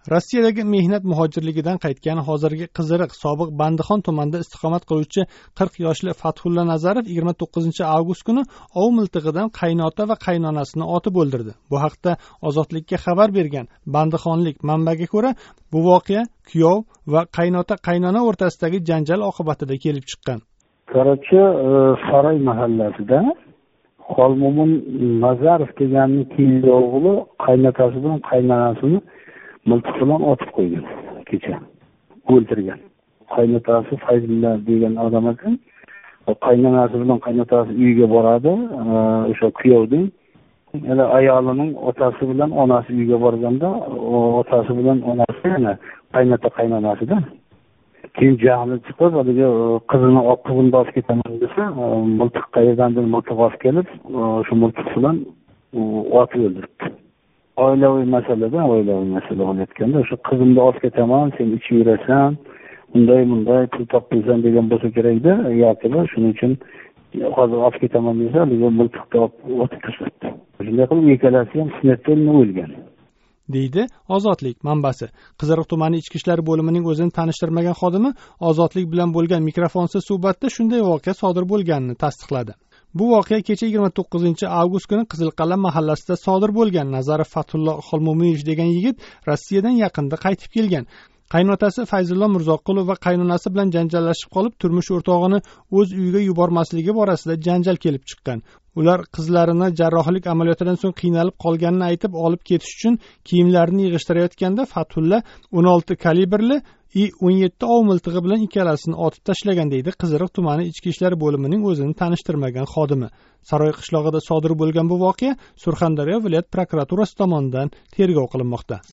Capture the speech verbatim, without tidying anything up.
Rossiyadagi mehnat muhojirligidan qaytgan hozirgi Qiziriq sobiq Bandixon tumanida istiqomat qiluvchi qirq yoshli Fathulla Nazarov yigirma to'qqizinchi avgust kuni ov miltig'idan qaynota va qaynonasini otib o'ldirdi. Bu haqda Ozodlikka xabar bergan bandixonlik manbaga ko'ra, bu voqea kuyov va qaynota qaynona o'rtasidagi janjal oqibatida kelib chiqqan. Karachi Saroy mahallasida Xolmo'min Nazarov deganning keyingi o'g'li qaynotasi bilan qaynonasini miltiq bilan otib qo'ygan, kecha o'ldirgan. Qaynotasi Fayzulla degan odam ekan. Qaynonasi bilan qaynotasi uyiga boradi, o'sha kuyovning yana ayolining otasi bilan onasi uyiga borganda, otasi bilan onasi yana qaynota qaynonasida. Keyin jahli chiqib, haliga qizini olib qizini olib ketaman desa, miltiq qayerdandir miltiq olib kelib, shu miltiq bilan otib o'ldirdi. Oilaviy masalada, oilaviy masala bo'layotganda, o'sha qizimni olib ketaman, sen ichib yurasan, unday bunday pul topmaysan degan bo'lsa kerakda, yoki shuning uchun hozir olib ketaman desa, haliga miltiqni olib otib tashladi. Shunday qilib ikkalasi ham sinatdan o'lgan. deydi Ozodlik manbasi. Qiziriq tumani ichki ishlar bo'limining o'zini tanishtirmagan xodimi Ozodlik bilan bo'lgan mikrofonsiz suhbatda shunday voqea sodir bo'lganini tasdiqladi. Bu voqea kecha yigirma to'qqizinchi avgust kuni Qizilqal'a mahallasida sodir bo'lgan. Nazarov Fathulla Xolmo'minovich degan yigit Rossiyadan yaqinda qaytib kelgan. Qaynotasi Fayzulla Mirzoqulov va qaynonasi bilan janjallashib qolib, turmush o'rtog'ini o'z uyiga yubormasligi borasida janjal kelib chiqqan. Ular qizlarini jarrohlik amaliyotidan so'ng qiynalib qolganini aytib olib ketish uchun kiyimlarini yig'ishtirayotganda Fathulla o'n olti kalibrli I o'n yetti ov miltig'i bilan ikkalasini otib tashlagan, deydi Qiziriq tumani ichki ishlar bo'limining o'zini tanishtirmagan xodimi. Saroy qishlog'ida sodir bo'lgan bu voqea Surxondaryo viloyat prokuraturasi tomonidan tergov qilinmoqda.